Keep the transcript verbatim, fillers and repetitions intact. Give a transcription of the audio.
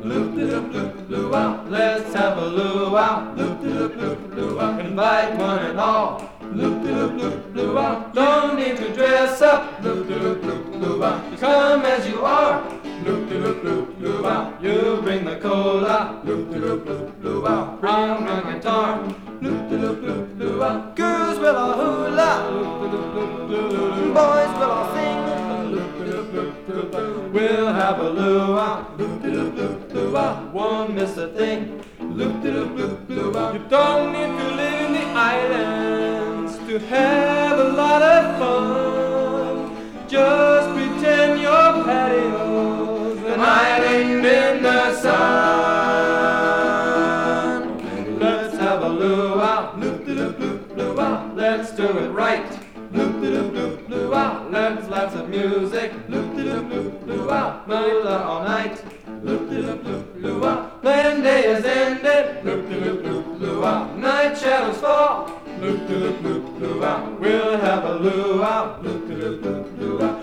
Loop-de-loop-loop-luau, let's have a luau. Loop-de-loop-loop-luau, invite one and all. Loop-de-loop-loop-luau, don't need to dress up. Loop-de-loop-loop-luau, you come as you are. Loop-de-loop-loop-luau, you bring the cola. Loop-de-loop-loop-luau, bring my guitar. Loop-de-loop-loop-luau, girls will all hula. Loop-de-loop-loop-luau, boys will all sing. We'll have a luau. Loop-de-loop-loop-luau, won't miss a thing. Loop-de-loop-loop-luau, you don't need to live in the islands to have a lot of fun. Just pretend your patio's an island in the sun. Let's have a luau. Loop-de-loop-loop-luau, let's do it right. Loop-de-loop-loop-luau, let's laugh some music. Loop-de-loop-loop-luau, Mila all night. Loop-de-loop-loop-luau, when day is ended. Loop-de-loop-loop-luau, night shadows fall. Loop-de-loop-loop-luau, we'll have a luau. Loop-de-loop-loop-luau.